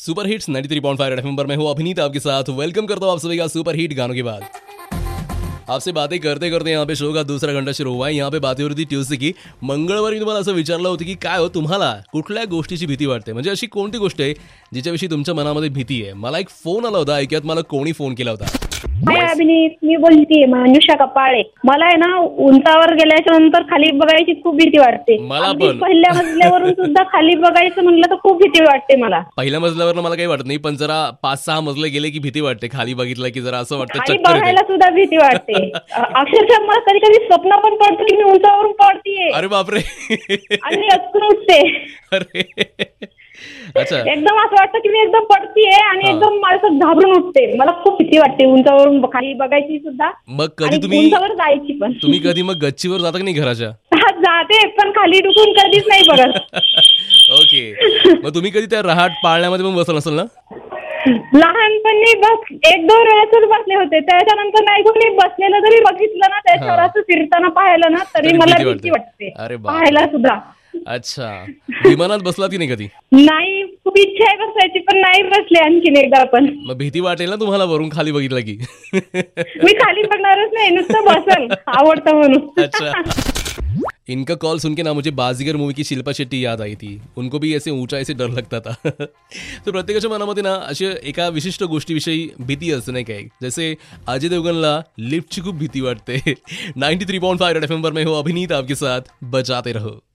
Super hits 93.5 red FM पर मैं हूँ अभिनीत आपके साथ। वेलकम करता हूँ आप सभी का सुपर हिट गानों के बाद। आपसे बातें करते करते यहाँ पे शो का दुसरा घंटा सुरू हुआ है। यहाँ पे बातें हो रही थी ट्यूसडे की। मंगळवारी तुम्हाला असं विचारलं होतं की काय हो तुम्हाला कुठल्या गोष्टीची भीती वाटते, म्हणजे अशी कोणती गोष्ट आहे जिच्याविषयी तुमच्या मनामध्ये भीती आहे। मला एक फोन आला होता, ऐकूयात मला कोणी फोन केला होता। हाय अभिनीत, मी बोलतीये मनुषा कपाळे। मला आहे ना उंचावर गेल्याच्या नंतर खाली बघायची खूप भीती वाटते। मला अगदी पण पहिल्या मजल्यावरून सुद्धा खाली बघायचं म्हणलं तर खूप भीती वाटते मला। पहिल्या मजल्यावर मला काही वाटत नाही, पण जरा 5-6 मजले गेले की भीती वाटते। खाली बघितलं की जरा असं वाटतं खाली चक्कर बघायला येते। सुद्धा भीती वाटते। अक्षरशः मला कधी कधी स्वप्न पण पडतं की मी उंचावरून पडतीये अरे बापरे आणि अचकून उठते। अरे अच्छा, एकदम असं वाटतं की मी एकदम पडतीये आणि हा. एकदम मला घाबरून उठते। मला खूप भीती वाटते उंचावरून खाली बघायची सुद्धा मग कधी आणि तुम्ही उंचावर जायची पण। तुम्ही कधी मग गच्चीवर जाता की नाही घराच्या? जाते पण खाली डुकून कधीच नाही बघत। ओके, मग तुम्ही कधी त्या रहाट पाळण्यामध्ये पण बसला नसेल ना? लहानपणी बस 1-2 वेळेसच बसले होते, त्याच्यानंतर नाही कोणी बसलेलं जरी बघितलं ना त्याच्यावर हा. असं फिरताना पाहिलं ना तरी तरी मला भीती भीती वाटते. वाटते अरे बाप. पाहायला सुद्धा। अच्छा, विमानात बसलात की नाही कधी? नाही, खूप इच्छा आहे बसायची पण नाही बसले आणखीन एकदा पण। मग भीती वाटेल ना तुम्हाला वरून खाली बघितलं की? मी खाली बघणारच नाही, नुसतं बसल आवडतं म्हणून। अच्छा, इनका कॉल सुन के ना मुझे बाजीगर मूवी की शिल्पा शेट्टी याद आई थी। उनको भी ऐसे ऊंचाई से डर लगता था। तर प्रत्येकाच्या मनामध्ये ना अशी एका विशिष्ट गोष्टीविषयी भीती असते नाही काय। जसे अजय देवगनला लिफ्टची खूप भीती वाटते। 93.5 रेड एफएम पर मैं हूँ अभिनीत आपके साथ, बजाते रहो।